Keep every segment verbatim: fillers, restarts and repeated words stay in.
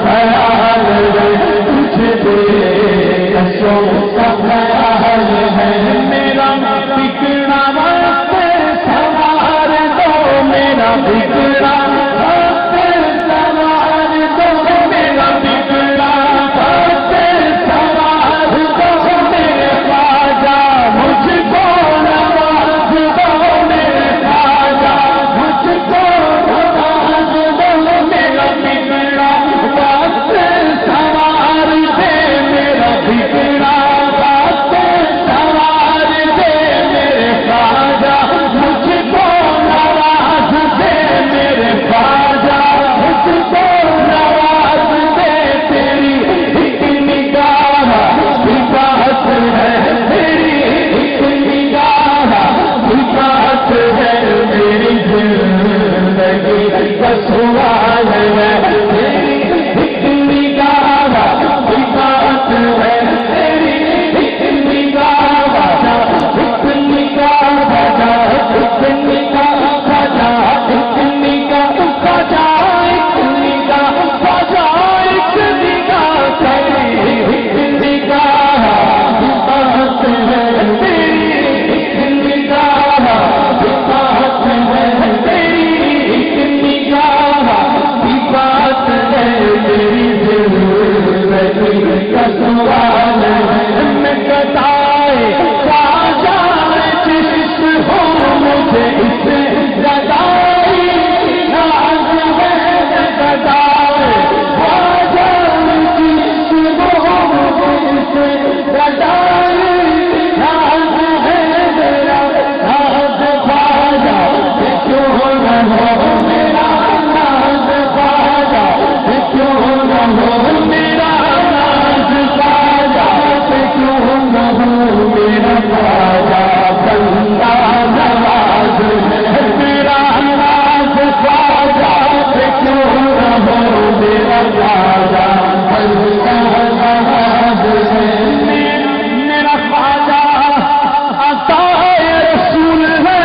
خیال ہے تجھ پہ کشوں کا خیال ہے میرا بگڑا وقت سوار دو میرا بگڑا وقت سوار دو میرا بگڑا وقت سوار دو میرے خواجہ مجھ کو نواز دو میرے خواجہ مجھ کو نواز دو میرا بگڑا وقت سوار دے میرا بگڑا وقت سوار دے میرے خواجہ مجھ کو نواز دے میرے خواجہ مجھ کو نواز دے تیری ایک نگاہ کی بات ہے تیری ایک نگاہ کی بات ہے میری زندگی کا سوال ہے تیری ایک نگاہ کی بات ہے تیری ایک نگاہ ایک نگاہ بجا ایک نگاہ بجا ایک نگاہ بجا ایک نگاہ بجا ایک نگاہ تیری ایک نگاہ کی بات ہے تیری ایک نگاہ کی بات ہے تیری ایک نگاہ کی بات ہے میری زندگی کا سوال ہے میں گدائے خواجہ جس ہو مجھے اس گدائی ناز ہے گدائے خواجہ جس ہو مجھے اس گدائی ناز ہے میرا ناز خواجہ کیوں نہ ہو میرا ناز خواجہ کیوں نہ ہو میرا ناز خواجہ کیوں نہ ہو میرا خواجہ بندہ نواز ہے میرا ناز خواجہ کیوں نہ ہو میرا خواجہ بندہ نواز ہے میرا خواجہ عطائے رسول ہے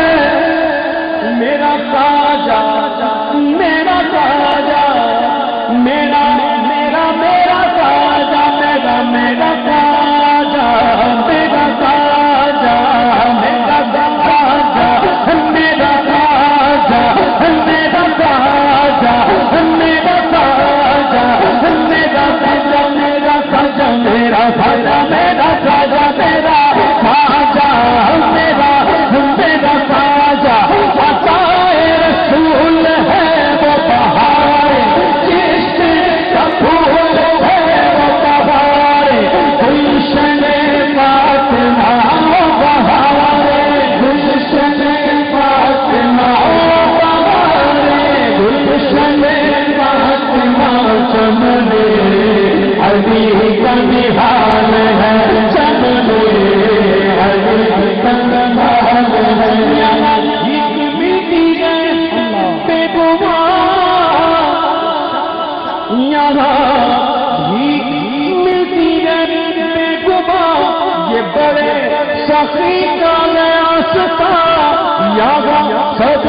میرا خواجہ میرا خواجہ میرا میرا میرا خواجہ میرا میرا خواجہ میرا خواجہ میرا خواجہ میرا خواجہ میرا خواجہ میرا خواجہ میرا خواجہ میرا خواجہ میرا خواجہ میرا خواجہ میرا خواجہ میرا میرا خواجہ عطائے رسول ہے وہ بہار جس کا پھول ہے وہ بہار گلشن فاطمہ وہ بہار گلشن فاطمہ وہ بہار گلشن فاطمہ چمنے علی کا نہال ہے چمنے علی کا نہال ہے ایک مٹی ہے بے گمان یہاں بھیک ملتی ہے بے گمان یہ بڑے سخی کا نیا ستا یہاں سب